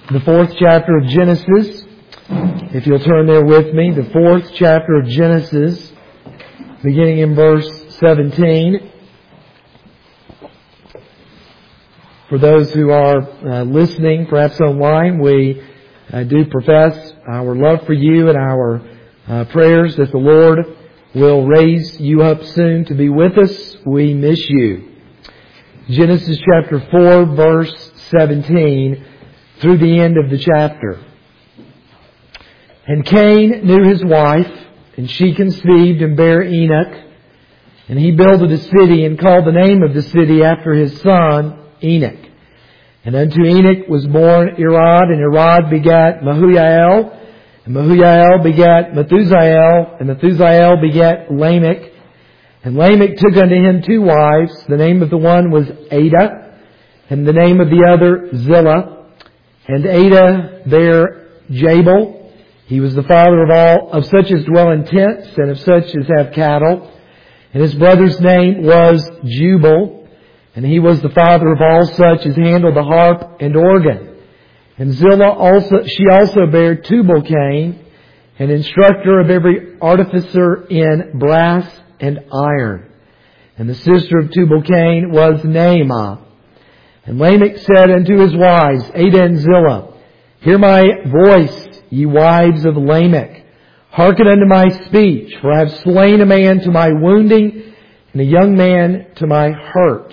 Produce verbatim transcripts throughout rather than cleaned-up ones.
the fourth chapter of Genesis. If you'll turn there with me, the fourth chapter of Genesis, beginning in verse seventeen. For those who are uh, listening, perhaps online, we uh, do profess our love for you and our uh, prayers that the Lord will raise you up soon to be with us. We miss you. Genesis chapter four, verse seventeen, through the end of the chapter. And Cain knew his wife, and she conceived and bare Enoch. And he builded a city and called the name of the city after his son, Enoch. And unto Enoch was born Irad, and Irad begat Mehujael, and Mehujael begat Methusael, and Methusael begat Lamech. And Lamech took unto him two wives. The name of the one was Ada, and the name of the other Zillah. And Ada bare Jabal. He was the father of all, of such as dwell in tents, and of such as have cattle. And his brother's name was Jubal. And he was the father of all such as handle the harp and organ. And Zillah also, she also bare Tubal-Cain, an instructor of every artificer in brass and iron. And the sister of Tubal-Cain was Naamah. And Lamech said unto his wives, Ada and Zillah, Hear my voice, ye wives of Lamech. Hearken unto my speech, for I have slain a man to my wounding, and a young man to my hurt.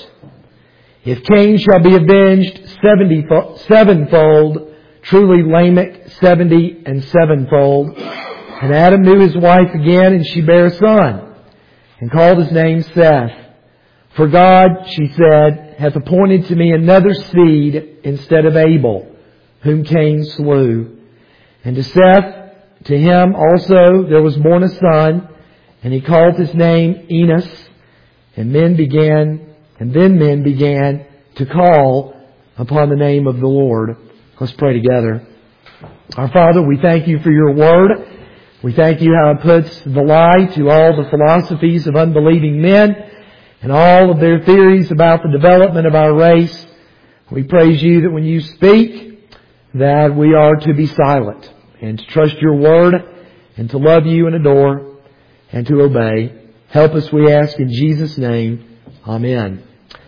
If Cain shall be avenged seventy sevenfold, truly Lamech seventy and sevenfold. And Adam knew his wife again, and she bare a son, and called his name Seth. For God, she said, hath appointed to me another seed instead of Abel, whom Cain slew. And to Seth, to him also there was born a son, and he called his name Enos. And men began, and then men began to call upon the name of the Lord. Let's pray together. Our Father, we thank you for your word. We thank you how it puts the lie to all the philosophies of unbelieving men and all of their theories about the development of our race. We praise you that when you speak, that we are to be silent and to trust your word and to love you and adore and to obey. Help us, we ask, in Jesus' name. Amen.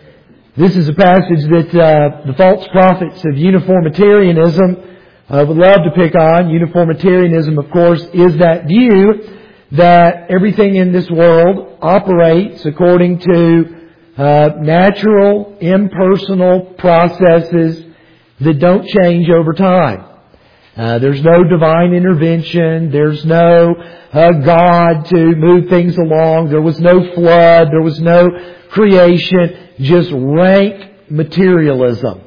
This is a passage that uh, the false prophets of uniformitarianism uh, would love to pick on. Uniformitarianism, of course, is that view that everything in this world operates according to uh, natural, impersonal processes that don't change over time. Uh, there's no divine intervention. There's no uh, God to move things along. There was no flood. There was no creation. Just rank materialism.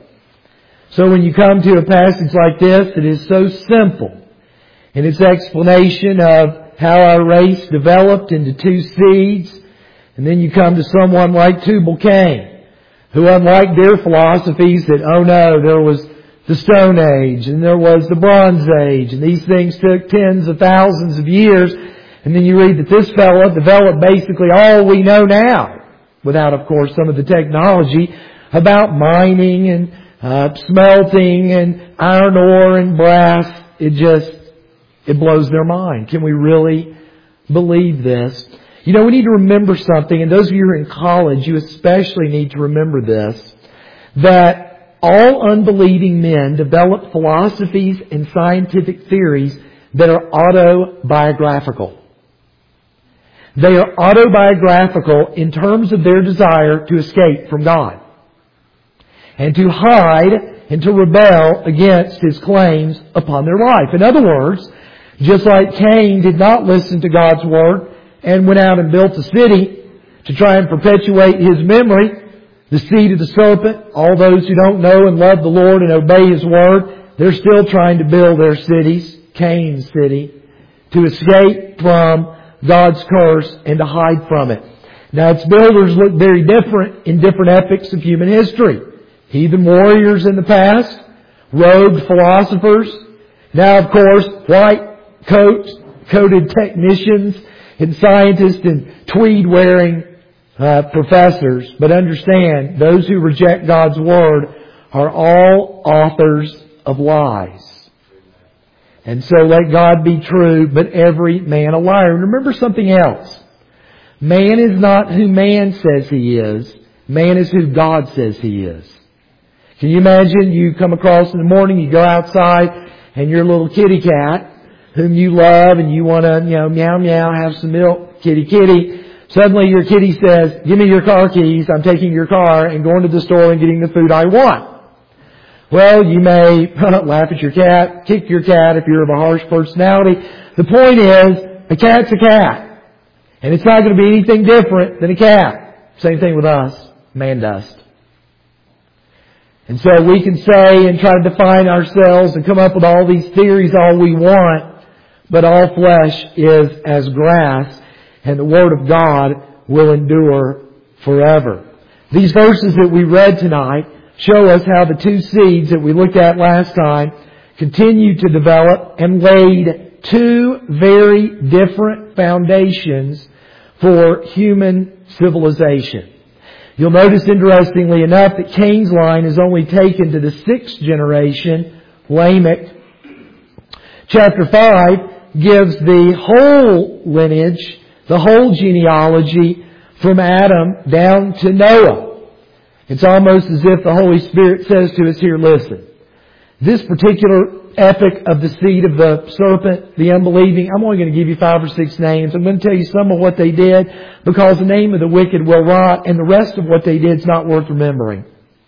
So when you come to a passage like this, it is so simple in its explanation of how our race developed into two seeds. And then you come to someone like Tubal-Cain, who unlike their philosophies that, oh no, there was the Stone Age and there was the Bronze Age and these things took tens of thousands of years. And then you read that this fellow developed basically all we know now, without, of course, some of the technology about mining and uh, smelting and iron ore and brass. It just, it blows their mind. Can we really believe this? You know, we need to remember something, and those of you who are in college, you especially need to remember this, that all unbelieving men develop philosophies and scientific theories that are autobiographical. They are autobiographical in terms of their desire to escape from God and to hide and to rebel against His claims upon their life. In other words, just like Cain did not listen to God's word and went out and built a city to try and perpetuate his memory, the seed of the serpent, all those who don't know and love the Lord and obey His word, they're still trying to build their cities, Cain's city, to escape from God's curse and to hide from it. Now, its builders look very different in different epochs of human history. Heathen warriors in the past, rogue philosophers. Now, of course, white coat, coated technicians and scientists and tweed-wearing uh, professors. But understand, those who reject God's Word are all authors of lies. And so let God be true, but every man a liar. And remember something else. Man is not who man says he is. Man is who God says he is. Can you imagine you come across in the morning, you go outside, and your little kitty cat, whom you love, and you want to, you know, meow meow, have some milk, kitty kitty. Suddenly your kitty says, give me your car keys, I'm taking your car and going to the store and getting the food I want. Well, you may laugh at your cat, kick your cat if you're of a harsh personality. The point is, a cat's a cat. And it's not going to be anything different than a cat. Same thing with us, man dust. And so we can say and try to define ourselves and come up with all these theories all we want, but all flesh is as grass, and the Word of God will endure forever. These verses that we read tonight show us how the two seeds that we looked at last time continued to develop and laid two very different foundations for human civilization. You'll notice, interestingly enough, that Cain's line is only taken to the sixth generation, Lamech. Chapter five gives the whole lineage, the whole genealogy from Adam down to Noah. It's almost as if the Holy Spirit says to us here, listen, this particular epic of the seed of the serpent, the unbelieving, I'm only going to give you five or six names. I'm going to tell you some of what they did because the name of the wicked will rot, and the rest of what they did is not worth remembering.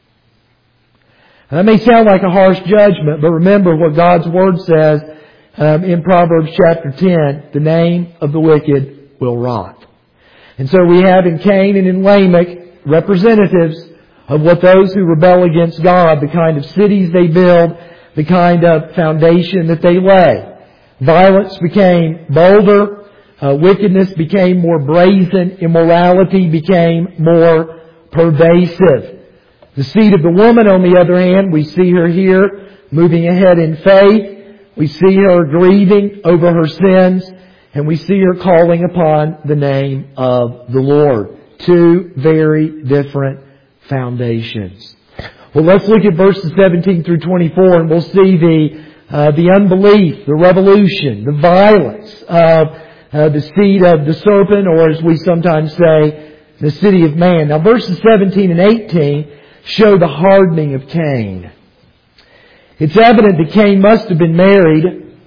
And that may sound like a harsh judgment, but remember what God's Word says um, in Proverbs chapter ten, the name of the wicked will rot. And so we have in Cain and in Lamech representatives of what those who rebel against God, the kind of cities they build, the kind of foundation that they lay. Violence became bolder, uh, wickedness became more brazen, immorality became more pervasive. The seed of the woman, on the other hand, we see her here moving ahead in faith. We see her grieving over her sins, and we see her calling upon the name of the Lord. Two very different foundations. Well, let's look at verses seventeen through twenty-four, and we'll see the uh, the unbelief, the revolution, the violence of uh, the seed of the serpent, or as we sometimes say, the city of man. Now, verses seventeen and eighteen show the hardening of Cain. It's evident that Cain must have been married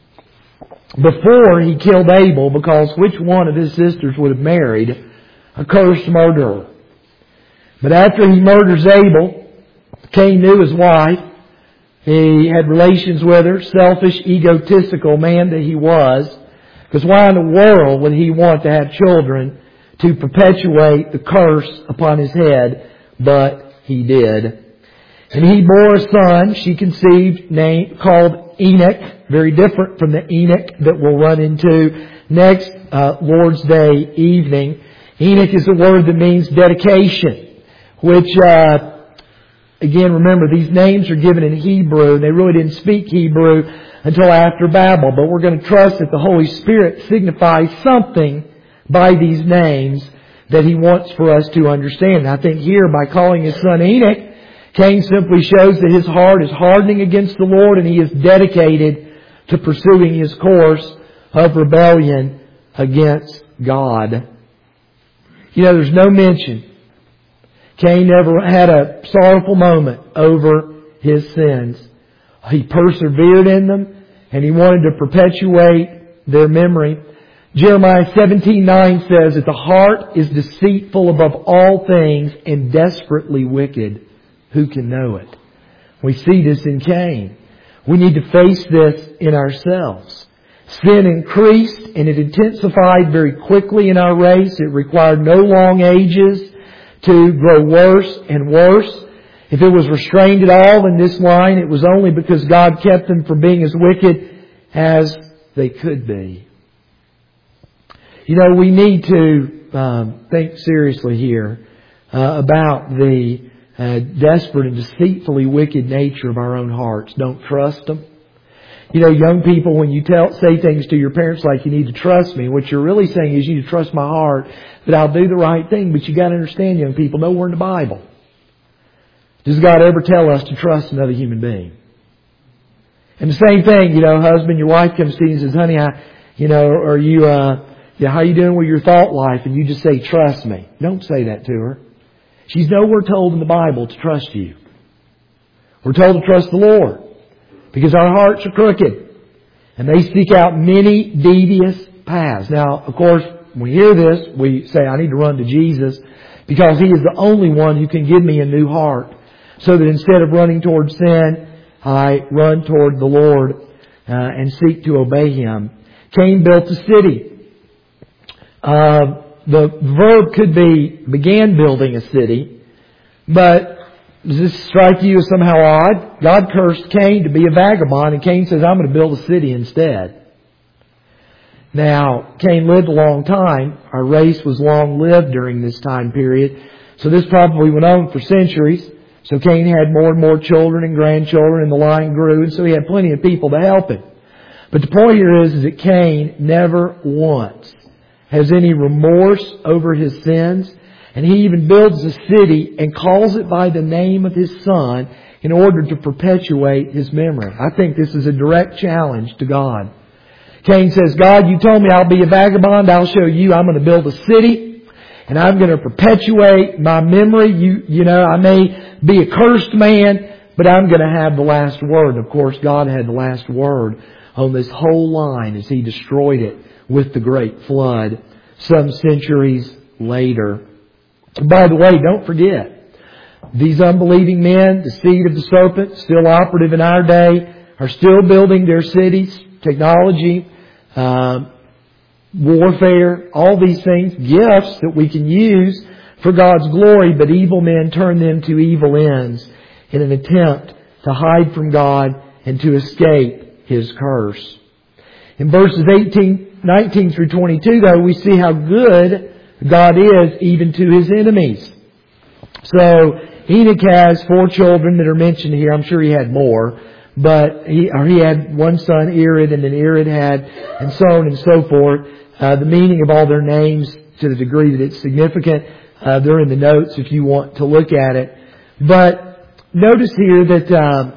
before he killed Abel, because which one of his sisters would have married a cursed murderer? But after he murders Abel, Cain knew his wife. He had relations with her, selfish, egotistical man that he was. Because why in the world would he want to have children to perpetuate the curse upon his head? But he did. And he bore a son, she conceived, named, called Enoch, very different from the Enoch that we'll run into next uh, Lord's Day evening. Enoch is a word that means dedication, which, uh, again, remember, these names are given in Hebrew. They really didn't speak Hebrew until after Babel, but we're going to trust that the Holy Spirit signifies something by these names that He wants for us to understand. And I think here, by calling his son Enoch, Cain simply shows that his heart is hardening against the Lord, and he is dedicated to pursuing his course of rebellion against God. You know, there's no mention. Cain never had a sorrowful moment over his sins. He persevered in them, and he wanted to perpetuate their memory. Jeremiah seventeen nine says that the heart is deceitful above all things and desperately wicked. Who can know it? We see this in Cain. We need to face this in ourselves. Sin increased and it intensified very quickly in our race. It required no long ages to grow worse and worse. If it was restrained at all in this line, it was only because God kept them from being as wicked as they could be. You know, we need to um, think seriously here uh, about the uh, desperate and deceitfully wicked nature of our own hearts. Don't trust them. You know, young people, when you tell, say things to your parents like, you need to trust me, what you're really saying is, you need to trust my heart, that I'll do the right thing. But you got to understand, young people, nowhere in the Bible does God ever tell us to trust another human being. And the same thing, you know, husband, your wife comes to you and says, honey, I, you know, are you, uh, yeah, how you doing with your thought life? And you just say, trust me. Don't say that to her. She's nowhere told in the Bible to trust you. We're told to trust the Lord because our hearts are crooked and they seek out many devious paths. Now, of course, when we hear this, we say, I need to run to Jesus because He is the only one who can give me a new heart so that instead of running toward sin, I run toward the Lord uh, and seek to obey Him. Cain built a city. Uh, the verb could be began building a city, but does this strike you as somehow odd? God cursed Cain to be a vagabond, and Cain says, I'm going to build a city instead. Now, Cain lived a long time. Our race was long-lived during this time period. So this probably went on for centuries. So Cain had more and more children and grandchildren, and the line grew, and so he had plenty of people to help him. But the point here is, is that Cain never once has any remorse over his sins. And he even builds a city and calls it by the name of his son in order to perpetuate his memory. I think this is a direct challenge to God. Cain says, God, you told me I'll be a vagabond. I'll show you. I'm going to build a city and I'm going to perpetuate my memory. You, you know, I may be a cursed man, but I'm going to have the last word. Of course, God had the last word on this whole line as He destroyed it with the great flood some centuries later. By the way, don't forget, these unbelieving men, the seed of the serpent, still operative in our day, are still building their cities, technology, uh, warfare, all these things, gifts that we can use for God's glory, but evil men turn them to evil ends in an attempt to hide from God and to escape His curse. In verses eighteen, nineteen through twenty-two, though, we see how good God is even to His enemies. So Enoch has four children that are mentioned here. I'm sure he had more, but he or he had one son, Irad, and then Irad had, and so on and so forth. Uh, the meaning of all their names, to the degree that it's significant, uh, they're in the notes if you want to look at it. But notice here that uh,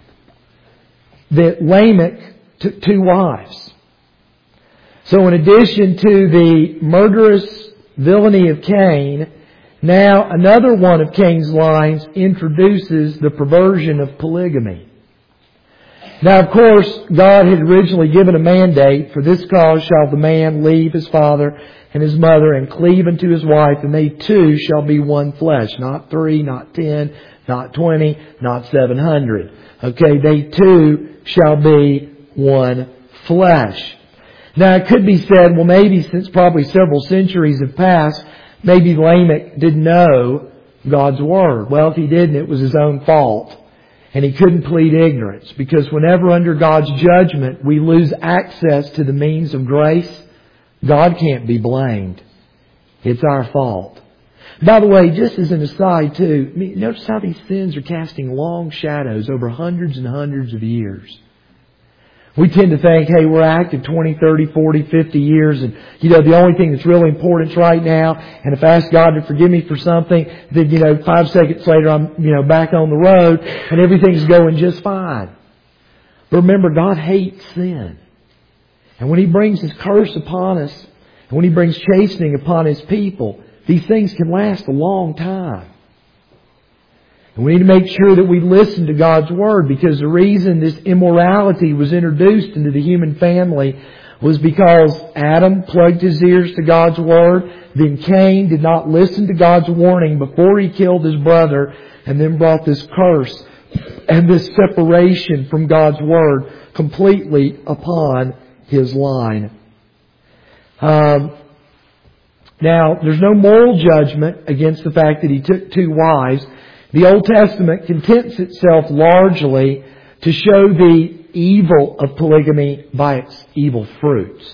that Lamech took two wives. So in addition to the murderous villainy of Cain, now another one of Cain's lines introduces the perversion of polygamy. Now, of course, God had originally given a mandate, for this cause shall the man leave his father and his mother and cleave unto his wife, and they two shall be one flesh. Not three, not ten, not twenty, not seven hundred. Okay, they two shall be one flesh. Now, it could be said, well, maybe since probably several centuries have passed, maybe Lamech didn't know God's Word. Well, if he didn't, it was his own fault. And he couldn't plead ignorance. Because whenever under God's judgment we lose access to the means of grace, God can't be blamed. It's our fault. By the way, just as an aside too, notice how these sins are casting long shadows over hundreds and hundreds of years. We tend to think, hey, we're active twenty, thirty, forty, fifty years, and, you know, the only thing that's really important is right now, and if I ask God to forgive me for something, then, you know, five seconds later I'm, you know, back on the road, and everything's going just fine. But remember, God hates sin. And when He brings His curse upon us, and when He brings chastening upon His people, these things can last a long time. And we need to make sure that we listen to God's Word, because the reason this immorality was introduced into the human family was because Adam plugged his ears to God's Word, then Cain did not listen to God's warning before he killed his brother, and then brought this curse and this separation from God's Word completely upon his line. Um, now, there's no moral judgment against the fact that he took two wives. The Old Testament contents itself largely to show the evil of polygamy by its evil fruits.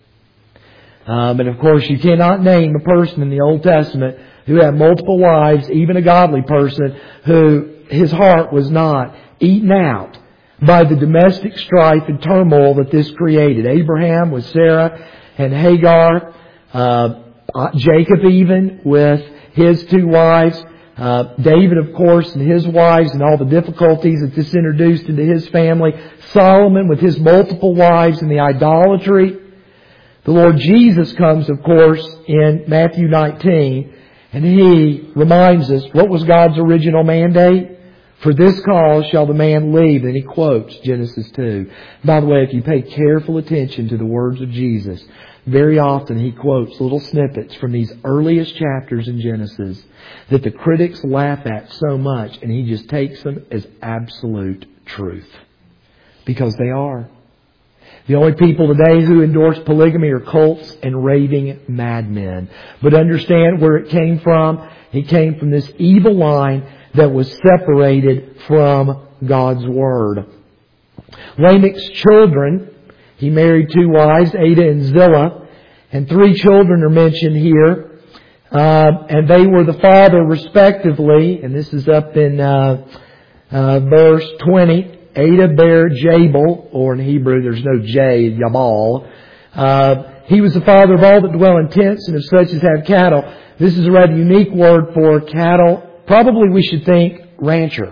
Um, and of course, you cannot name a person in the Old Testament who had multiple wives, even a godly person, who his heart was not eaten out by the domestic strife and turmoil that this created. Abraham with Sarah and Hagar, uh, Jacob even with his two wives. Uh, David, of course, and his wives and all the difficulties that this introduced into his family. Solomon with his multiple wives and the idolatry. The Lord Jesus comes, of course, in Matthew nineteen, and He reminds us, what was God's original mandate? For this cause shall the man leave. And He quotes Genesis two. By the way, if you pay careful attention to the words of Jesus, very often He quotes little snippets from these earliest chapters in Genesis that the critics laugh at so much, and He just takes them as absolute truth. Because they are. The only people today who endorse polygamy are cults and raving madmen. But understand where it came from. It came from this evil line that was separated from God's Word. Lamech's children, he married two wives, Adah and Zillah, and three children are mentioned here. Uh, and they were the father respectively, and this is up in uh, uh, verse twenty, Adah bare Jabal, or in Hebrew there's no J, Yabal. Uh, he was the father of all that dwell in tents and of such as have cattle. This is a rather unique word for cattle. Probably we should think rancher.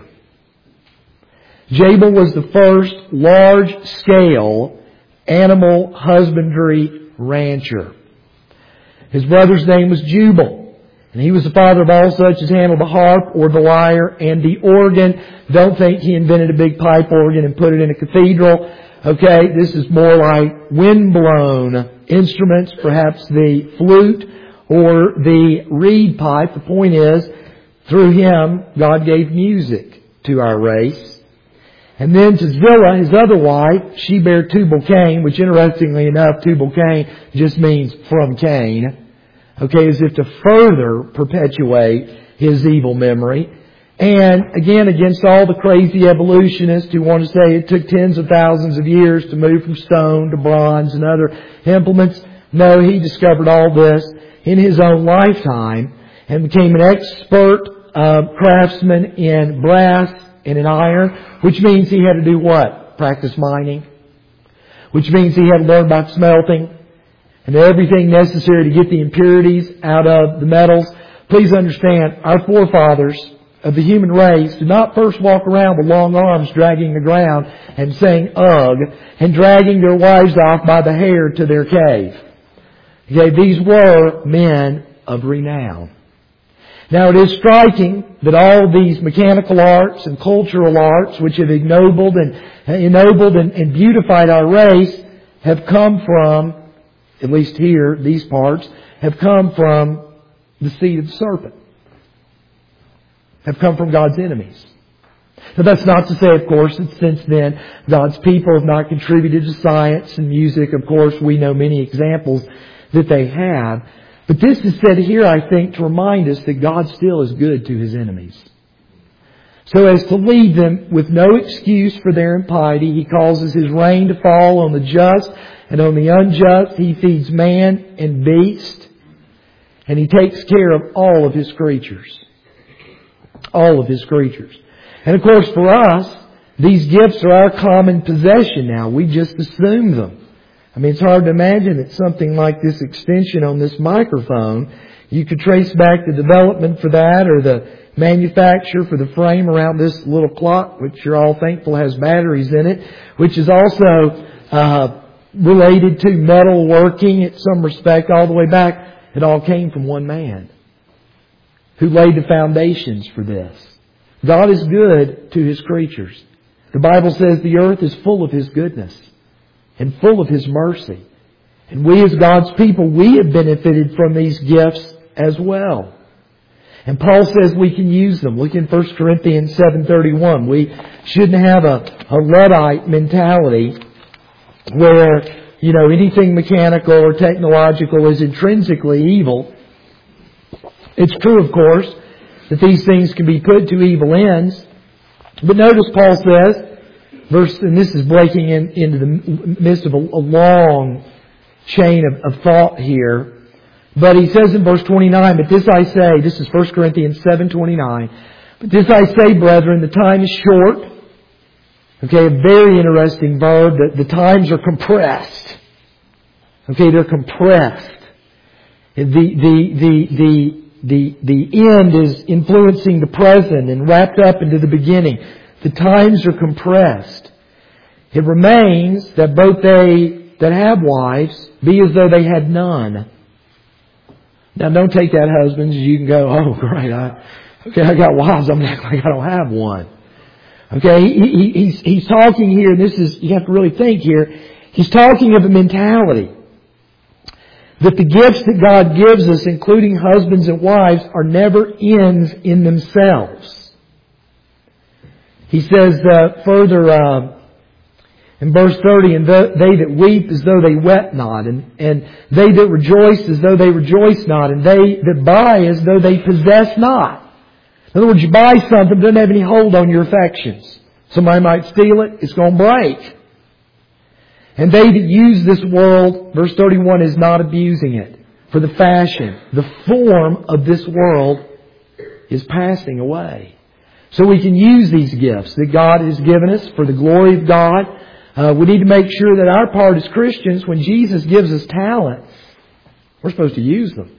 Jabal was the first large-scale animal husbandry rancher. His brother's name was Jubal. And he was the father of all such as handled the harp or the lyre and the organ. Don't think he invented a big pipe organ and put it in a cathedral. Okay, this is more like wind-blown instruments, perhaps the flute or the reed pipe. The point is, through him, God gave music to our race. And then to Zillah, his other wife, she bare Tubal-Cain, which interestingly enough, Tubal-Cain just means from Cain. Okay, as if to further perpetuate his evil memory. And again, against all the crazy evolutionists who want to say it took tens of thousands of years to move from stone to bronze and other implements. No, he discovered all this in his own lifetime and became an expert uh, craftsman in brass and in iron, which means he had to do what? Practice mining. Which means he had to learn about smelting and everything necessary to get the impurities out of the metals. Please understand, our forefathers of the human race did not first walk around with long arms dragging the ground and saying ugh and dragging their wives off by the hair to their cave. Okay, these were men of renown. Now it is striking that all these mechanical arts and cultural arts which have ennobled and ennobled and, and beautified our race have come from, at least here, these parts, have come from the seed of the serpent. Have come from God's enemies. Now that's not to say, of course, that since then God's people have not contributed to science and music. Of course, we know many examples that they have. But this is said here, I think, to remind us that God still is good to His enemies. So as to leave them with no excuse for their impiety, He causes His rain to fall on the just and on the unjust. He feeds man and beast. And He takes care of all of His creatures. All of His creatures. And of course for us, these gifts are our common possession now. We just assume them. I mean, it's hard to imagine that something like this extension on this microphone, you could trace back the development for that or the manufacture for the frame around this little clock, which you're all thankful has batteries in it, which is also uh, related to metal working in some respect all the way back. It all came from one man who laid the foundations for this. God is good to His creatures. The Bible says the earth is full of His goodness and full of His mercy. And we as God's people, we have benefited from these gifts as well. And Paul says we can use them. Look in First Corinthians seven thirty-one. We shouldn't have a, a Luddite mentality where, you know, anything mechanical or technological is intrinsically evil. It's true, of course, that these things can be put to evil ends. But notice Paul says, verse, and this is breaking in, into the midst of a, a long chain of, of thought here. But he says in verse twenty-nine, but this I say, this is First Corinthians seven twenty-nine, but this I say, brethren, the time is short. Okay, a very interesting verb, that the times are compressed. Okay, they're compressed. The, the, the, the the, the end is influencing the present and wrapped up into the beginning. The times are compressed. It remains that both they that have wives be as though they had none. Now don't take that, husbands. You can go, oh great, I, okay, I got wives. I'm acting like I don't have one. Okay, he, he, he's, he's talking here, and this is, you have to really think here, he's talking of a mentality. That the gifts that God gives us, including husbands and wives, are never ends in themselves. He says uh, further uh, in verse thirty, and the, they that weep as though they wept not, and, and they that rejoice as though they rejoice not, and they that buy as though they possess not. In other words, you buy something that doesn't have any hold on your affections. Somebody might steal it, it's going to break. And they that use this world, verse thirty-one, is not abusing it. For the fashion, the form of this world is passing away. So we can use these gifts that God has given us for the glory of God. Uh, we need to make sure that our part as Christians, when Jesus gives us talents, we're supposed to use them.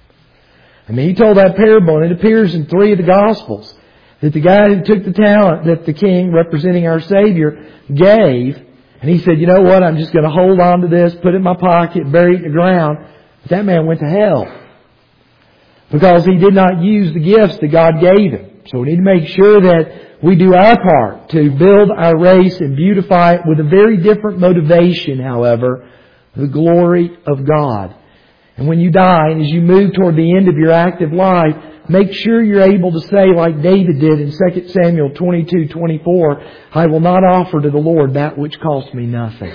I mean, He told that parable, and it appears in three of the Gospels, that the guy who took the talent that the king, representing our Savior, gave, and he said, you know what, I'm just going to hold on to this, put it in my pocket, bury it in the ground. But that man went to hell. Because he did not use the gifts that God gave him. So we need to make sure that we do our part to build our race and beautify it with a very different motivation, however, the glory of God. And when you die, and as you move toward the end of your active life, make sure you're able to say, like David did in Second Samuel twenty-two twenty-four, I will not offer to the Lord that which costs me nothing.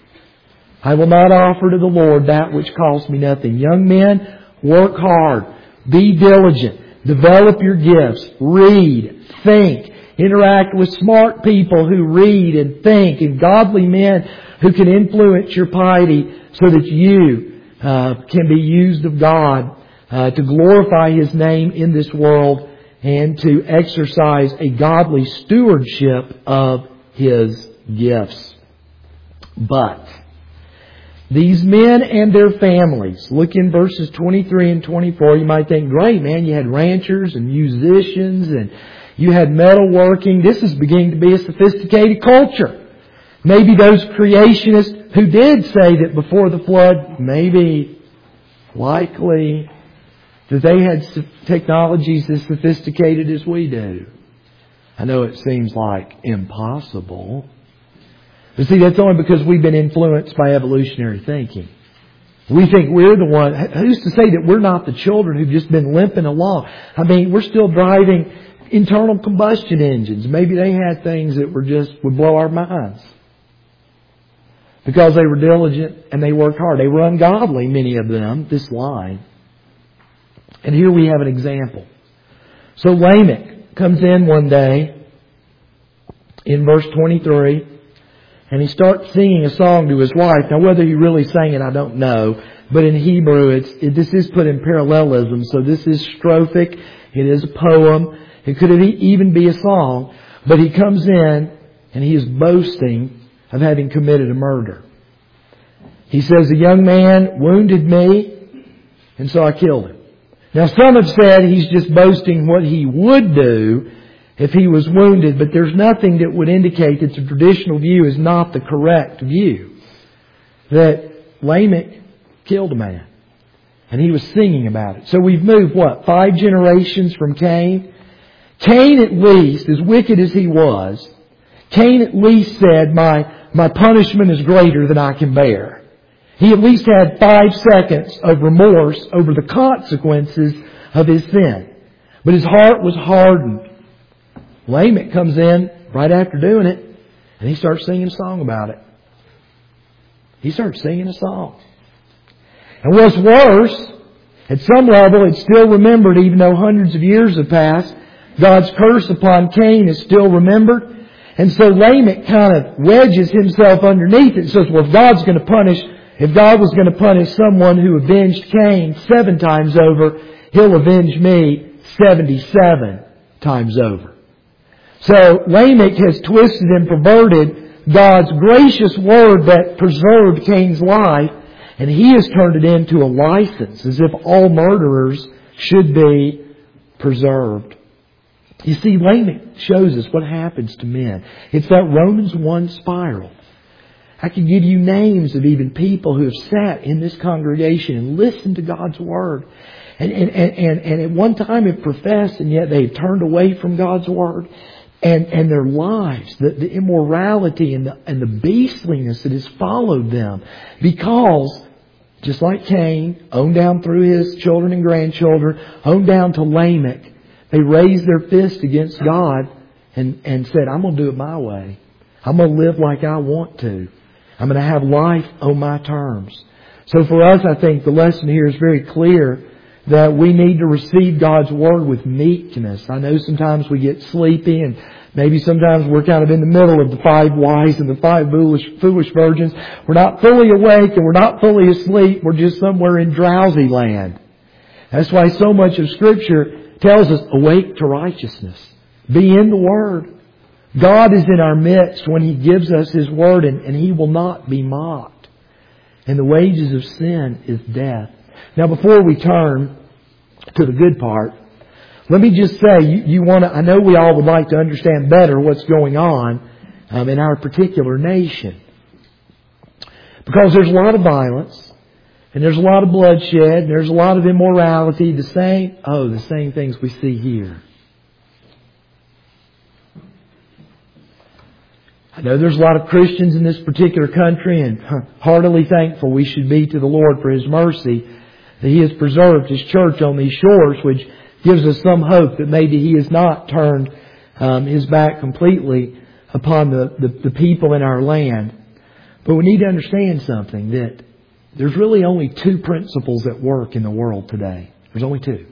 I will not offer to the Lord that which costs me nothing. Young men, work hard. Be diligent. Develop your gifts. Read. Think. Interact with smart people who read and think, and godly men who can influence your piety so that you uh, can be used of God Uh, to glorify His name in this world and to exercise a godly stewardship of His gifts. But these men and their families, look in verses twenty-three and twenty-four, you might think, great man, you had ranchers and musicians and you had metalworking. This is beginning to be a sophisticated culture. Maybe those creationists who did say that before the flood, maybe, likely, that they had technologies as sophisticated as we do. I know it seems like impossible. But see, that's only because we've been influenced by evolutionary thinking. We think we're the one. Who's to say that we're not the children who've just been limping along? I mean, we're still driving internal combustion engines. Maybe they had things that were just would blow our minds. Because they were diligent and they worked hard. They were ungodly, many of them, this line. And here we have an example. So Lamech comes in one day in verse twenty-three, and he starts singing a song to his wife. Now whether he really sang it, I don't know. But in Hebrew, it's, it, this is put in parallelism. So this is strophic. It is a poem. It could even be a song. But he comes in and he is boasting of having committed a murder. He says, a young man wounded me, and so I killed him. Now some have said he's just boasting what he would do if he was wounded, but there's nothing that would indicate that the traditional view is not the correct view. That Lamech killed a man. And he was singing about it. So we've moved, what, five generations from Cain? Cain at least, as wicked as he was, Cain at least said, my, my punishment is greater than I can bear. He at least had five seconds of remorse over the consequences of his sin. But his heart was hardened. Lamech comes in right after doing it, and he starts singing a song about it. He starts singing a song. And what's worse, at some level it's still remembered even though hundreds of years have passed. God's curse upon Cain is still remembered. And so Lamech kind of wedges himself underneath it and says, well, if God's going to punish If God was going to punish someone who avenged Cain seven times over, He'll avenge me seventy-seven times over. So Lamech has twisted and perverted God's gracious word that preserved Cain's life, and he has turned it into a license, as if all murderers should be preserved. You see, Lamech shows us what happens to men. It's that Romans one spiral. I could give you names of even people who have sat in this congregation and listened to God's Word. And, and, and, and at one time have professed, and yet they've turned away from God's Word. And, and their lives, the, the immorality and the, and the beastliness that has followed them. Because, just like Cain, on down through his children and grandchildren, on down to Lamech, they raised their fist against God and, and said, I'm going to do it my way. I'm going to live like I want to. I'm going to have life on my terms. So for us, I think the lesson here is very clear that we need to receive God's Word with meekness. I know sometimes we get sleepy, and maybe sometimes we're kind of in the middle of the five wise and the five foolish, foolish virgins. We're not fully awake and we're not fully asleep. We're just somewhere in drowsy land. That's why so much of Scripture tells us, awake to righteousness. Be in the Word. God is in our midst when He gives us His Word, and, and He will not be mocked. And the wages of sin is death. Now, before we turn to the good part, let me just say, you, you want to, I know we all would like to understand better what's going on um, in our particular nation. Because there's a lot of violence, and there's a lot of bloodshed, and there's a lot of immorality, the same, oh, the same things we see here. I know there's a lot of Christians in this particular country, and heartily thankful we should be to the Lord for His mercy that He has preserved His church on these shores, which gives us some hope that maybe He has not turned um, His back completely upon the, the, the people in our land. But we need to understand something, that there's really only two principles at work in the world today. There's only two.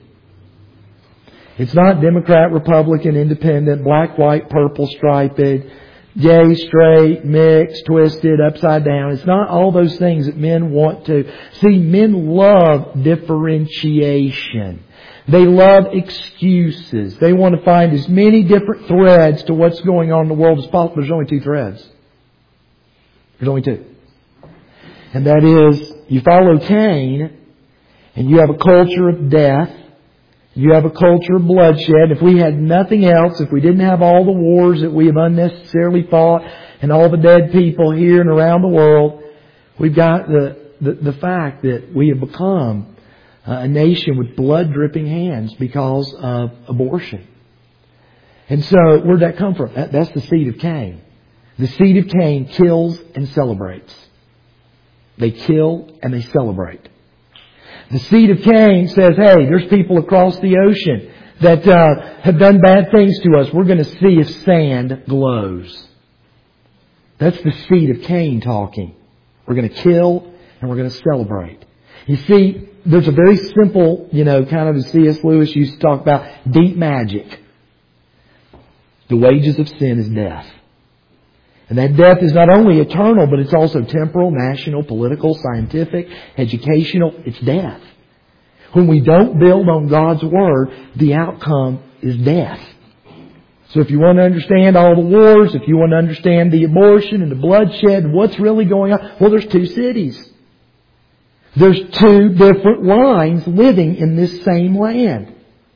It's not Democrat, Republican, Independent, black, white, purple, striped, gay, straight, mixed, twisted, upside down. It's not all those things that men want to. See, men love differentiation. They love excuses. They want to find as many different threads to what's going on in the world as possible. There's only two threads. There's only two. And that is, you follow Cain, and you have a culture of death. You have a culture of bloodshed. If we had nothing else, if we didn't have all the wars that we have unnecessarily fought and all the dead people here and around the world, we've got the, the, the fact that we have become a nation with blood-dripping hands because of abortion. And so, where'd that come from? That, that's the seed of Cain. The seed of Cain kills and celebrates. They kill and they celebrate. The seed of Cain says, hey, there's people across the ocean that uh, have done bad things to us. We're going to see if sand glows. That's the seed of Cain talking. We're going to kill and we're going to celebrate. You see, there's a very simple, you know, kind of as C S Lewis used to talk about, deep magic. The wages of sin is death. And that death is not only eternal, but it's also temporal, national, political, scientific, educational. It's death. When we don't build on God's Word, the outcome is death. So if you want to understand all the wars, if you want to understand the abortion and the bloodshed, what's really going on? Well, there's two cities. There's two different lines living in this same land.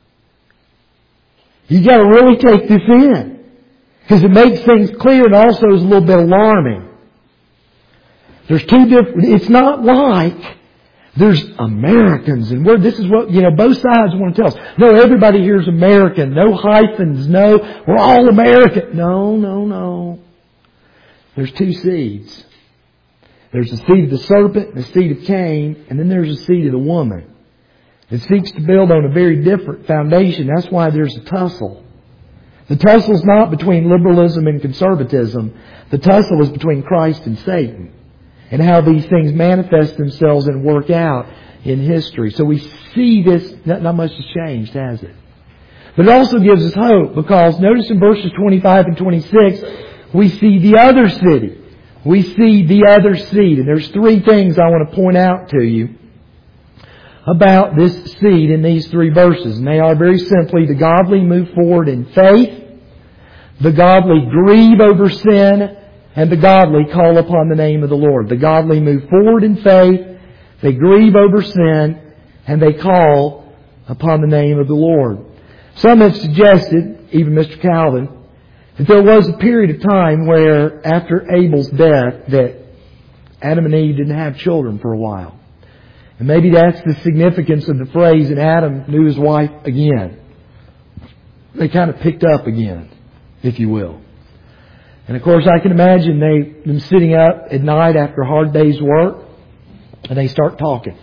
You got to really take this in. Because it makes things clear and also is a little bit alarming. There's two different, it's not like there's Americans and we're, this is what, you know, both sides want to tell us. No, everybody here is American. No hyphens. No, we're all American. No, no, no. There's two seeds. There's the seed of the serpent and the seed of Cain, and then there's the seed of the woman. It seeks to build on a very different foundation. That's why there's a tussle. The tussle is not between liberalism and conservatism. The tussle is between Christ and Satan, and how these things manifest themselves and work out in history. So we see this, not, not much has changed, has it? But it also gives us hope, because notice in verses twenty-five and twenty-six, we see the other city. We see the other seed. And there's three things I want to point out to you about this seed in these three verses. And they are very simply, the godly move forward in faith, the godly grieve over sin, and the godly call upon the name of the Lord. The godly move forward in faith, they grieve over sin, and they call upon the name of the Lord. Some have suggested, even Mister Calvin, that there was a period of time where after Abel's death that Adam and Eve didn't have children for a while. And maybe that's the significance of the phrase, and Adam knew his wife again. They kind of picked up again, if you will. And of course I can imagine they them sitting up at night after a hard day's work and they start talking.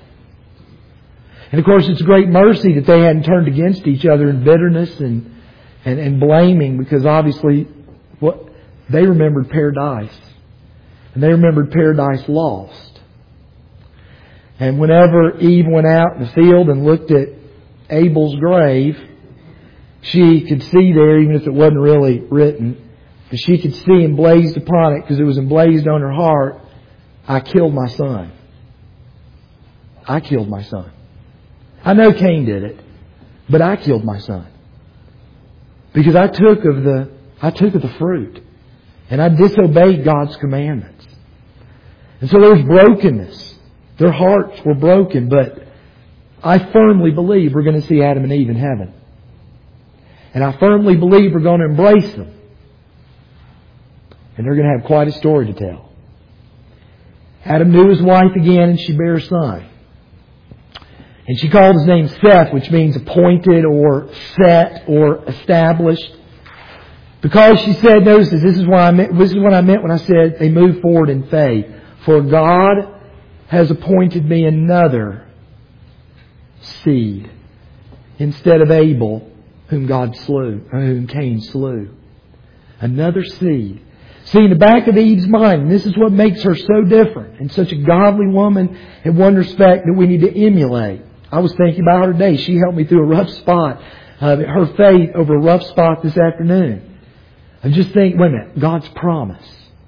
And of course it's a great mercy that they hadn't turned against each other in bitterness and and, and blaming, because obviously what they remembered paradise. And they remembered paradise lost. And whenever Eve went out in the field and looked at Abel's grave, she could see there, even if it wasn't really written, but she could see emblazed upon it, because it was emblazed on her heart, I killed my son. I killed my son. I know Cain did it, but I killed my son. Because I took of the, I took of the fruit. And I disobeyed God's commandments. And so there was brokenness. Their hearts were broken, but I firmly believe we're going to see Adam and Eve in heaven. And I firmly believe we're going to embrace them. And they're going to have quite a story to tell. Adam knew his wife again, and she bare a son. And she called his name Seth, which means appointed or set or established. Because she said, notice this, this is what I meant, this is what I meant when I said they move forward in faith. For God has appointed me another seed instead of Abel, whom God slew, or whom Cain slew. Another seed. See, in the back of Eve's mind, and this is what makes her so different and such a godly woman in one respect that we need to emulate. I was thinking about her today. She helped me through a rough spot, uh, her faith over a rough spot this afternoon. I just think, wait a minute, God's promise.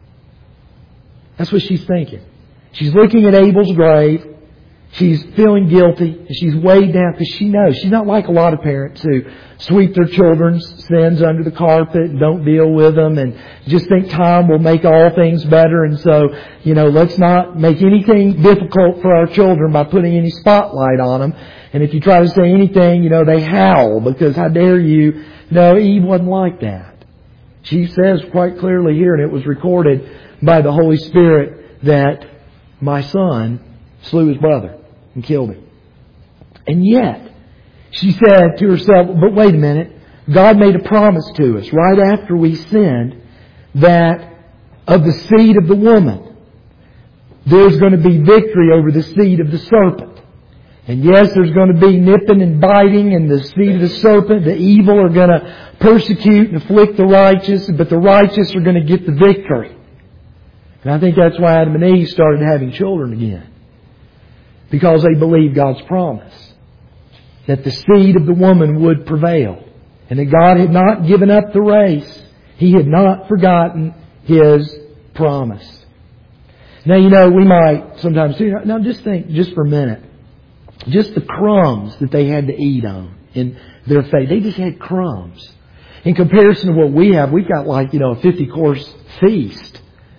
That's what she's thinking. She's looking at Abel's grave. She's feeling guilty. And she's weighed down because she knows. She's not like a lot of parents who sweep their children's sins under the carpet and don't deal with them and just think time will make all things better. And so, you know, let's not make anything difficult for our children by putting any spotlight on them. And if you try to say anything, you know, they howl because how dare you. No, Eve wasn't like that. She says quite clearly here, and it was recorded by the Holy Spirit, that my son slew his brother and killed him. And yet, she said to herself, but wait a minute, God made a promise to us right after we sinned that of the seed of the woman, there's going to be victory over the seed of the serpent. And yes, there's going to be nipping and biting, and the seed of the serpent, the evil, are going to persecute and afflict the righteous, but the righteous are going to get the victory. And I think that's why Adam and Eve started having children again. Because they believed God's promise. That the seed of the woman would prevail. And that God had not given up the race. He had not forgotten His promise. Now, you know, we might sometimes say, now just think, just for a minute. Just the crumbs that they had to eat on in their faith. They just had crumbs. In comparison to what we have, we've got like, you know, a fifty-course feast.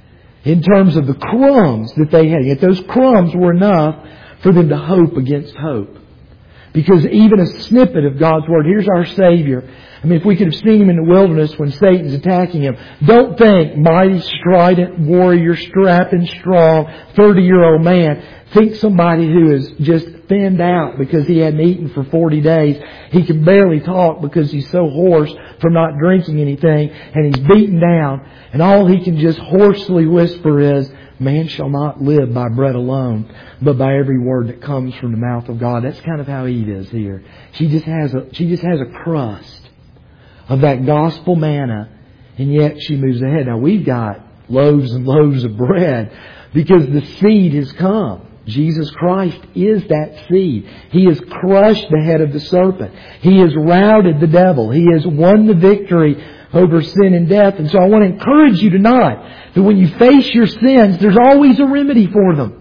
In terms of the crumbs that they had. Yet those crumbs were enough for them to hope against hope. Because even a snippet of God's Word, here's our Savior. I mean, if we could have seen Him in the wilderness when Satan's attacking Him, don't think mighty, strident, warrior, strapping, strong, thirty-year-old man. Think somebody who is just thinned out because he hadn't eaten for forty days. He can barely talk because he's so hoarse from not drinking anything, and he's beaten down. And all he can just hoarsely whisper is, man shall not live by bread alone, but by every word that comes from the mouth of God. That's kind of how Eve is here. She just has a, she just has a crust of that gospel manna, and yet she moves ahead. Now we've got loaves and loaves of bread because the seed has come. Jesus Christ is that seed. He has crushed the head of the serpent. He has routed the devil. He has won the victory over sin and death. And so I want to encourage you tonight that when you face your sins, there's always a remedy for them.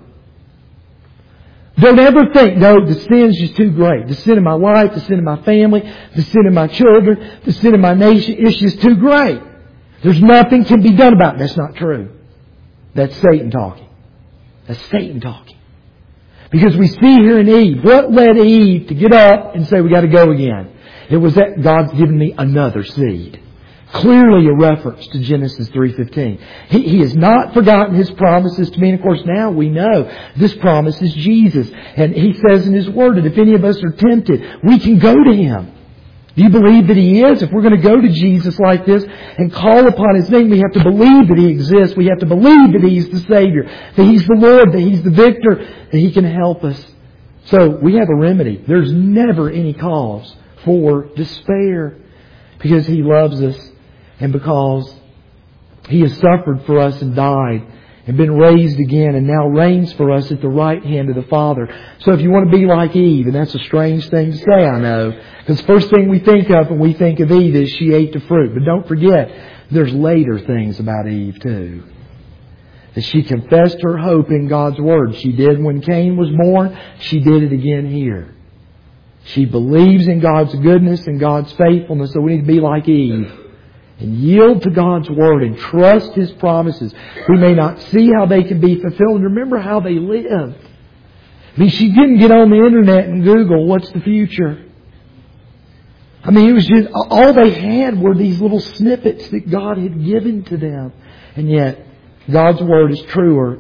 Don't ever think, no, the sin's just too great. The sin in my life, the sin in my family, the sin in my children, the sin in my nation, it's just too great. There's nothing can be done about it. That's not true. That's Satan talking. That's Satan talking. Because we see here in Eve, what led Eve to get up and say, we got to go again? It was that God's given me another seed. Clearly a reference to Genesis three fifteen. He, he has not forgotten His promises to me. And of course now we know this promise is Jesus. And He says in His Word that if any of us are tempted, we can go to Him. Do you believe that He is? If we're going to go to Jesus like this and call upon His name, we have to believe that He exists. We have to believe that He's the Savior, that He's the Lord, that He's the victor, that He can help us. So we have a remedy. There's never any cause for despair because He loves us and because He has suffered for us and died and been raised again and now reigns for us at the right hand of the Father. So if you want to be like Eve, and that's a strange thing to say, I know, because the first thing we think of when we think of Eve is she ate the fruit. But don't forget, there's later things about Eve too. That she confessed her hope in God's Word. She did when Cain was born. She did it again here. She believes in God's goodness and God's faithfulness. So we need to be like Eve and yield to God's Word and trust His promises. We may not see how they can be fulfilled. And remember how they lived. I mean, she didn't get on the internet and Google, what's the future? I mean, it was just, all they had were these little snippets that God had given to them. And yet, God's Word is truer.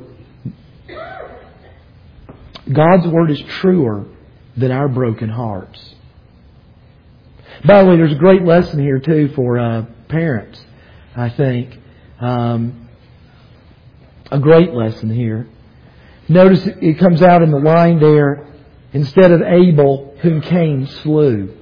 God's Word is truer than our broken hearts. By the way, there's a great lesson here too for uh, parents, I think. Um, a great lesson here. Notice it comes out in the line there, instead of Abel, whom Cain slew.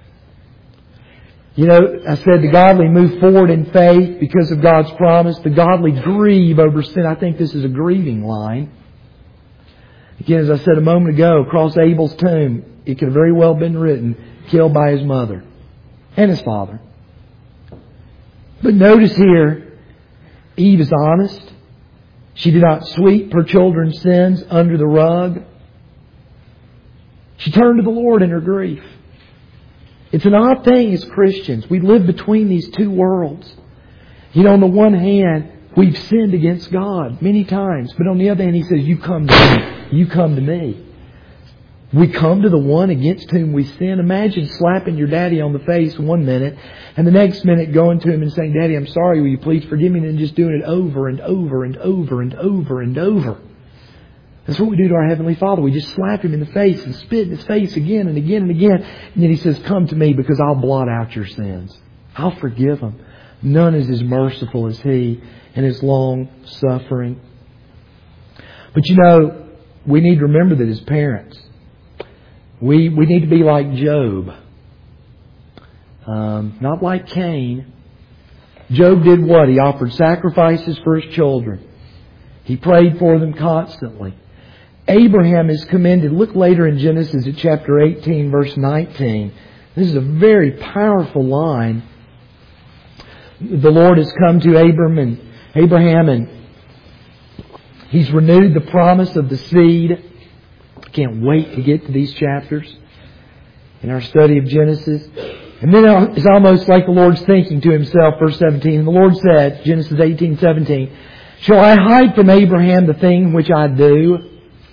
You know, I said the godly move forward in faith because of God's promise. The godly grieve over sin. I think this is a grieving line. Again, as I said a moment ago, across Abel's tomb, it could have very well been written, killed by his mother and his father. But notice here, Eve is honest. She did not sweep her children's sins under the rug. She turned to the Lord in her grief. It's an odd thing as Christians. We live between these two worlds. You know, on the one hand, we've sinned against God many times. But on the other hand, He says, you come to me. You come to me. We come to the one against whom we sin. Imagine slapping your daddy on the face one minute and the next minute going to him and saying, Daddy, I'm sorry. Will you please forgive me? And then just doing it over and over and over and over and over. That's what we do to our Heavenly Father. We just slap Him in the face and spit in His face again and again and again. And then He says, come to me because I'll blot out your sins. I'll forgive them. None is as merciful as He and His long suffering. But you know, we need to remember that as parents, we, we need to be like Job. Um, not like Cain. Job did what? He offered sacrifices for his children. He prayed for them constantly. Abraham is commended. Look later in Genesis at chapter eighteen, verse nineteen. This is a very powerful line. The Lord has come to Abram and Abraham and He's renewed the promise of the seed. I can't wait to get to these chapters in our study of Genesis. And then it's almost like the Lord's thinking to Himself, verse seventeen. And the Lord said, Genesis eighteen seventeen, shall I hide from Abraham the thing which I do?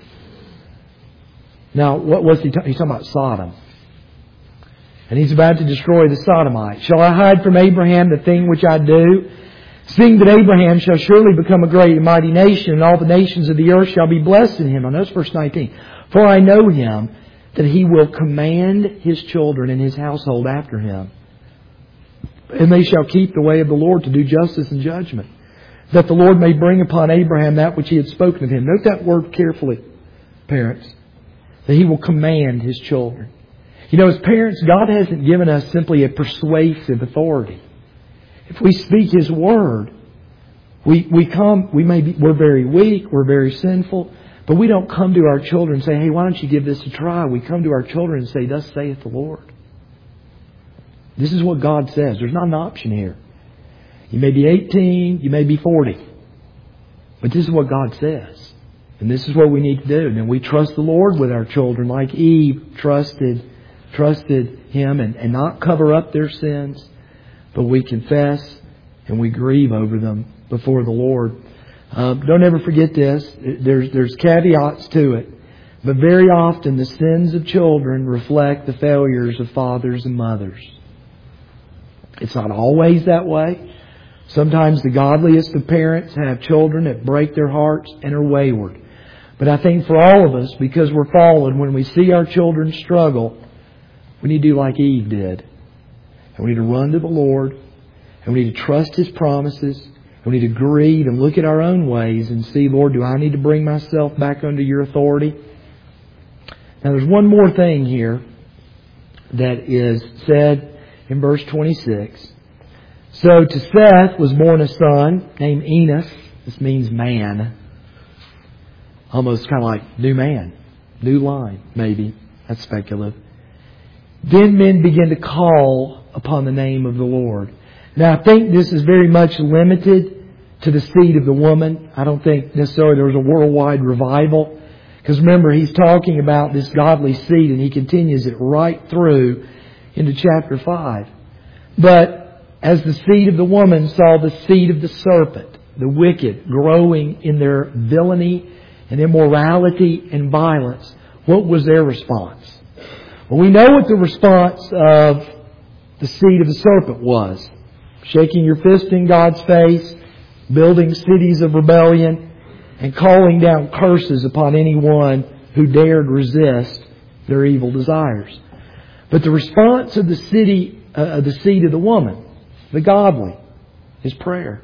Now, what was he talking? He's talking about Sodom. And He's about to destroy the Sodomites. Shall I hide from Abraham the thing which I do? Seeing that Abraham shall surely become a great and mighty nation, and all the nations of the earth shall be blessed in him. Now notice verse nineteen. For I know him, that he will command his children and his household after him. And they shall keep the way of the Lord to do justice and judgment. That the Lord may bring upon Abraham that which He had spoken of him. Note that word carefully, parents. That He will command His children. You know, as parents, God hasn't given us simply a persuasive authority. If we speak His Word, we, we come, we may be, we're very weak, we're very sinful, but we don't come to our children and say, hey, why don't you give this a try? We come to our children and say, thus saith the Lord. This is what God says. There's not an option here. You may be eighteen, you may be forty. But this is what God says. And this is what we need to do. And then we trust the Lord with our children like Eve trusted trusted Him and, and not cover up their sins. But we confess and we grieve over them before the Lord. Um, don't ever forget this. There's, there's caveats to it. But very often the sins of children reflect the failures of fathers and mothers. It's not always that way. Sometimes the godliest of parents have children that break their hearts and are wayward. But I think for all of us, because we're fallen, when we see our children struggle, we need to do like Eve did. And we need to run to the Lord. And we need to trust His promises. And we need to grieve and look at our own ways and see, Lord, do I need to bring myself back under Your authority? Now there's one more thing here that is said in verse twenty-six. So to Seth was born a son named Enos. This means man. Almost kind of like new man. New line, maybe. That's speculative. Then men began to call upon the name of the Lord. Now I think this is very much limited to the seed of the woman. I don't think necessarily there was a worldwide revival. Because remember, he's talking about this godly seed and he continues it right through into chapter five. But as the seed of the woman saw the seed of the serpent, the wicked, growing in their villainy and immorality and violence, what was their response? Well, we know what the response of the seed of the serpent was. Shaking your fist in God's face, building cities of rebellion, and calling down curses upon anyone who dared resist their evil desires. But the response of the city, uh, the seed of the woman, the godly, is prayer,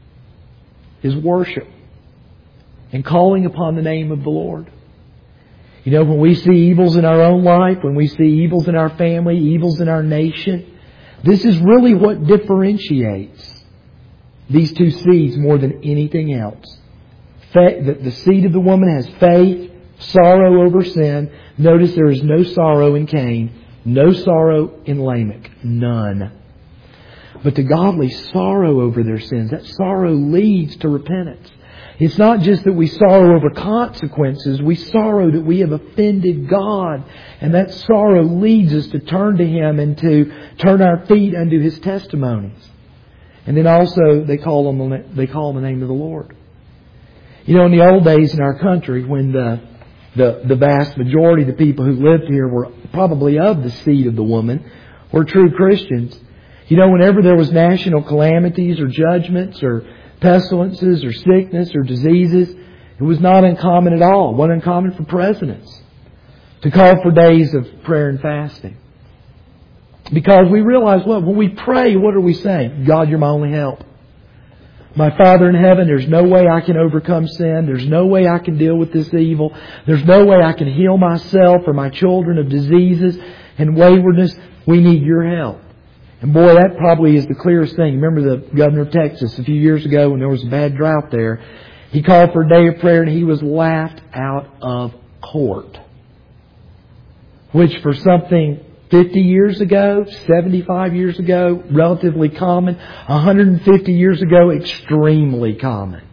is worship, and calling upon the name of the Lord. You know, when we see evils in our own life, when we see evils in our family, evils in our nation, this is really what differentiates these two seeds more than anything else. The seed of the woman has faith, sorrow over sin. Notice there is no sorrow in Cain, no sorrow in Lamech. None. But the godly sorrow over their sins. That sorrow leads to repentance. It's not just that we sorrow over consequences. We sorrow that we have offended God. And that sorrow leads us to turn to Him and to turn our feet unto His testimonies. And then also they call on the, they call on the name of the Lord. You know, in the old days in our country, when the, the, the vast majority of the people who lived here were probably of the seed of the woman, were true Christians, you know, whenever there was national calamities or judgments or pestilences or sickness or diseases, it was not uncommon at all. It wasn't uncommon for presidents to call for days of prayer and fasting. Because we realize, what, when we pray, what are we saying? God, You're my only help. My Father in heaven, there's no way I can overcome sin. There's no way I can deal with this evil. There's no way I can heal myself or my children of diseases and waywardness. We need Your help. And boy, that probably is the clearest thing. Remember the governor of Texas a few years ago when there was a bad drought there. He called for a day of prayer and he was laughed out of court. Which for something fifty years ago, seventy-five years ago, relatively common. one hundred fifty years ago, extremely common.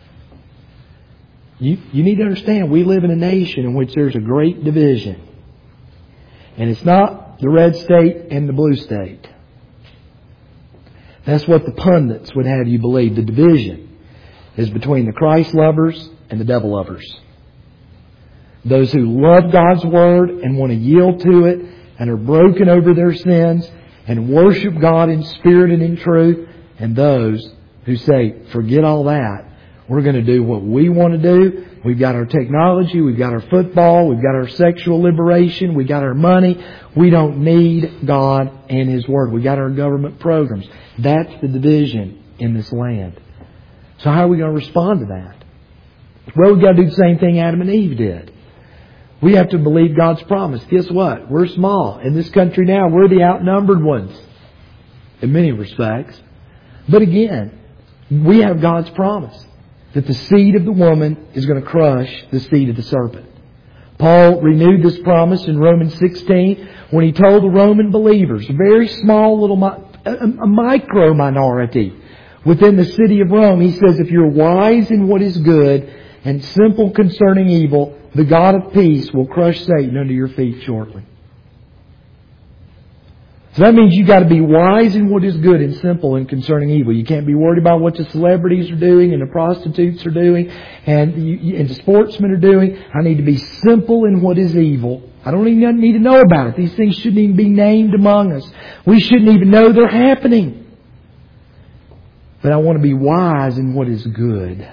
You, you need to understand, we live in a nation in which there's a great division. And it's not the red state and the blue state. That's what the pundits would have you believe. The division is between the Christ lovers and the devil lovers. Those who love God's Word and want to yield to it and are broken over their sins and worship God in spirit and in truth. And those who say, forget all that. We're going to do what we want to do. We've got our technology. We've got our football. We've got our sexual liberation. We've got our money. We don't need God and His Word. We've got our government programs. That's the division in this land. So how are we going to respond to that? Well, we've got to do the same thing Adam and Eve did. We have to believe God's promise. Guess what? We're small. In this country now, we're the outnumbered ones in many respects. But again, we have God's promise that the seed of the woman is going to crush the seed of the serpent. Paul renewed this promise in Romans sixteen when he told the Roman believers, a very small little, a micro minority within the city of Rome, he says, if you're wise in what is good and simple concerning evil, the God of peace will crush Satan under your feet shortly. So that means you've got to be wise in what is good and simple in concerning evil. You can't be worried about what the celebrities are doing and the prostitutes are doing and, you, and the sportsmen are doing. I need to be simple in what is evil. I don't even need to know about it. These things shouldn't even be named among us. We shouldn't even know they're happening. But I want to be wise in what is good.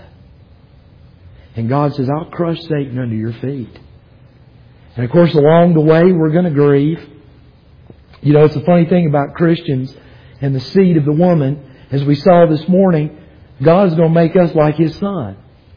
And God says, I'll crush Satan under your feet. And of course, along the way, we're going to grieve. You know, it's a funny thing about Christians and the seed of the woman. As we saw this morning, God's going to make us like His Son.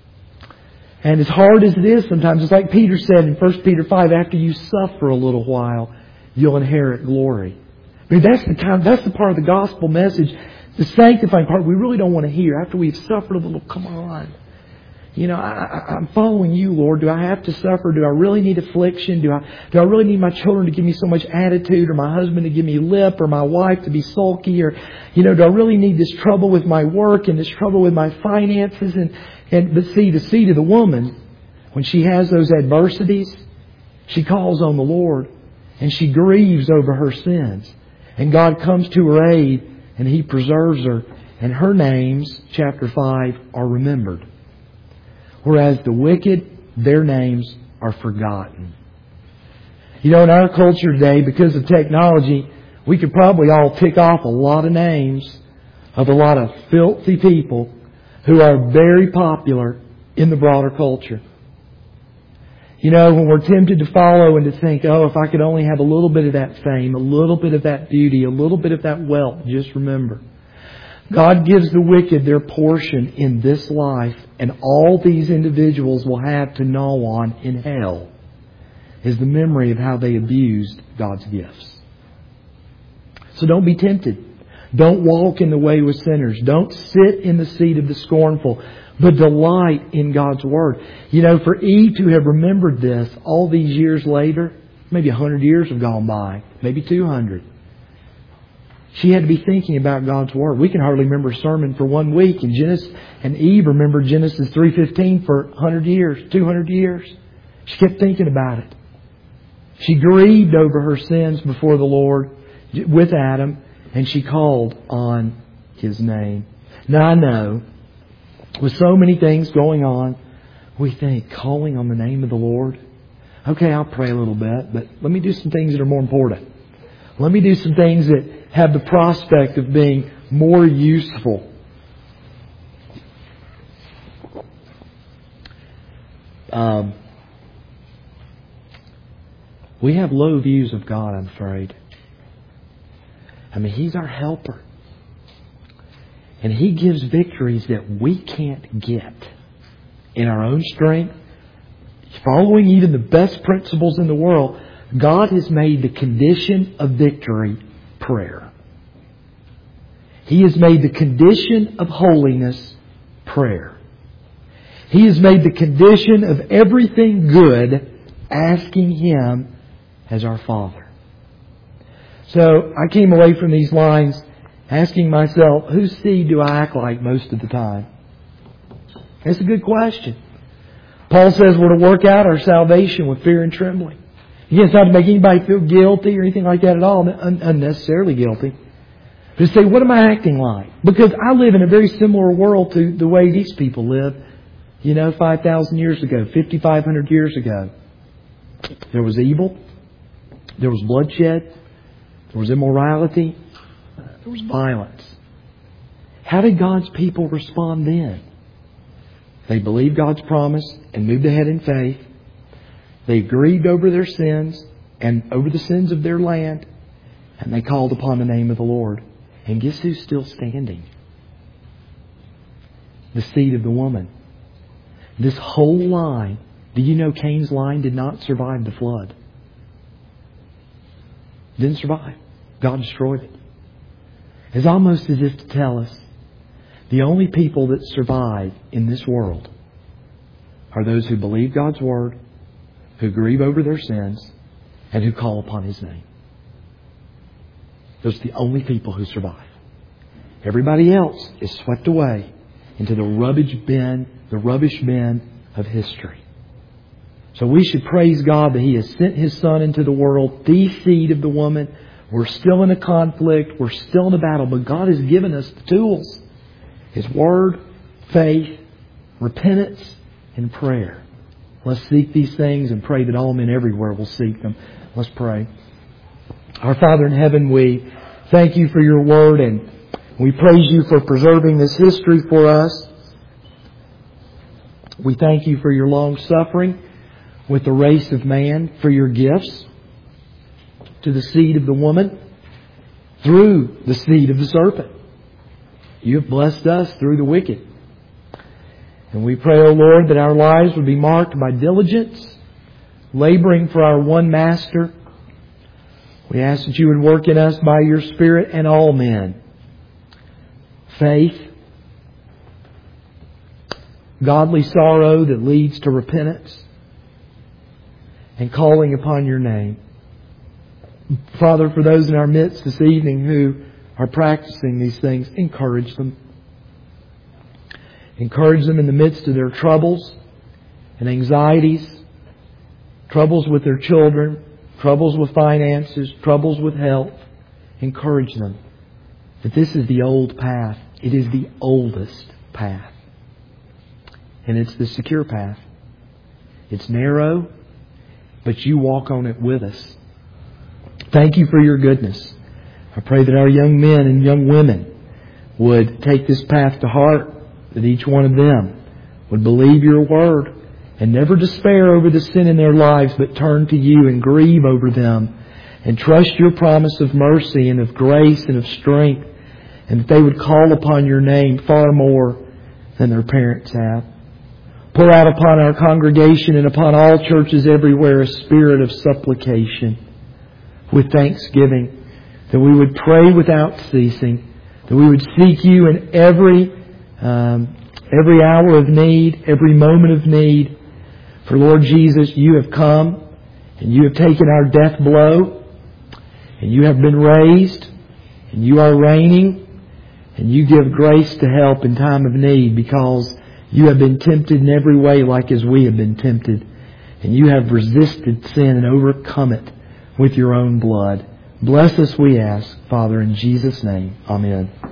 And as hard as it is sometimes, it's like Peter said in First Peter five, after you suffer a little while, you'll inherit glory. I mean, that's the kind, that's the part of the gospel message, the sanctifying part we really don't want to hear. After we've suffered a little, come on. You know, I, I, I'm following you, Lord. Do I have to suffer? Do I really need affliction? Do I, do I really need my children to give me so much attitude, or my husband to give me lip, or my wife to be sulky? Or, you know, do I really need this trouble with my work and this trouble with my finances? And, and but see, the seed of the woman, when she has those adversities, she calls on the Lord and she grieves over her sins. And God comes to her aid and He preserves her. And her names, chapter five, are remembered. Whereas the wicked, their names are forgotten. You know, in our culture today, because of technology, we could probably all tick off a lot of names of a lot of filthy people who are very popular in the broader culture. You know, when we're tempted to follow and to think, oh, if I could only have a little bit of that fame, a little bit of that beauty, a little bit of that wealth, just remember, God gives the wicked their portion in this life, and all these individuals will have to gnaw on in hell is the memory of how they abused God's gifts. So don't be tempted. Don't walk in the way with sinners. Don't sit in the seat of the scornful, but delight in God's Word. You know, for Eve to have remembered this all these years later, maybe a hundred years have gone by, maybe two hundred. She had to be thinking about God's Word. We can hardly remember a sermon for one week. And Genesis and Eve remembered Genesis three fifteen for one hundred years, two hundred years. She kept thinking about it. She grieved over her sins before the Lord with Adam, and she called on His name. Now I know, with so many things going on, we think, calling on the name of the Lord? Okay, I'll pray a little bit, but let me do some things that are more important. Let me do some things that have the prospect of being more useful. Um, we have low views of God, I'm afraid. I mean, He's our helper. And He gives victories that we can't get in our own strength. Following even the best principles in the world, God has made the condition of victory prayer. He has made the condition of holiness prayer. He has made the condition of everything good asking Him as our Father. So I came away from these lines asking myself, whose seed do I act like most of the time? That's a good question. Paul says we're to work out our salvation with fear and trembling. Again, it's not to make anybody feel guilty or anything like that at all, un- unnecessarily guilty. But to say, what am I acting like? Because I live in a very similar world to the way these people live, you know, five thousand years ago, fifty-five hundred years ago. There was evil. There was bloodshed. There was immorality. There was violence. How did God's people respond then? They believed God's promise and moved ahead in faith. They grieved over their sins and over the sins of their land. And they called upon the name of the Lord. And guess who's still standing? The seed of the woman. This whole line. Do you know Cain's line did not survive the flood? Didn't survive. God destroyed it. It's almost as if to tell us the only people that survive in this world are those who believe God's Word, who grieve over their sins, and who call upon His name. Those are the only people who survive. Everybody else is swept away into the rubbish bin, the rubbish bin of history. So we should praise God that He has sent His Son into the world, the seed of the woman, We're still in a conflict. We're still in a battle. But God has given us the tools. His Word, faith, repentance, and prayer. Let's seek these things and pray that all men everywhere will seek them. Let's pray. Our Father in heaven, we thank You for Your Word, and we praise You for preserving this history for us. We thank You for Your long suffering with the race of man, for Your gifts to the seed of the woman through the seed of the serpent. You have blessed us through the wicked. And we pray, O Lord, that our lives would be marked by diligence, laboring for our one Master. We ask that You would work in us by Your Spirit and all men. Faith, godly sorrow that leads to repentance, and calling upon Your name. Father, for those in our midst this evening who are practicing these things, encourage them. Encourage them in the midst of their troubles and anxieties, troubles with their children, troubles with finances, troubles with health. Encourage them that this is the old path. It is the oldest path. And it's the secure path. It's narrow, but You walk on it with us. Thank You for Your goodness. I pray that our young men and young women would take this path to heart, that each one of them would believe Your Word and never despair over the sin in their lives, but turn to You and grieve over them and trust Your promise of mercy and of grace and of strength, and that they would call upon Your name far more than their parents have. Pour out upon our congregation and upon all churches everywhere a spirit of supplication with thanksgiving, that we would pray without ceasing, that we would seek You in every um, every hour of need, every moment of need. For Lord Jesus, You have come and You have taken our death blow, and You have been raised, and You are reigning, and You give grace to help in time of need, because You have been tempted in every way like as we have been tempted, and You have resisted sin and overcome it with Your own blood. Bless us, we ask, Father, in Jesus' name. Amen.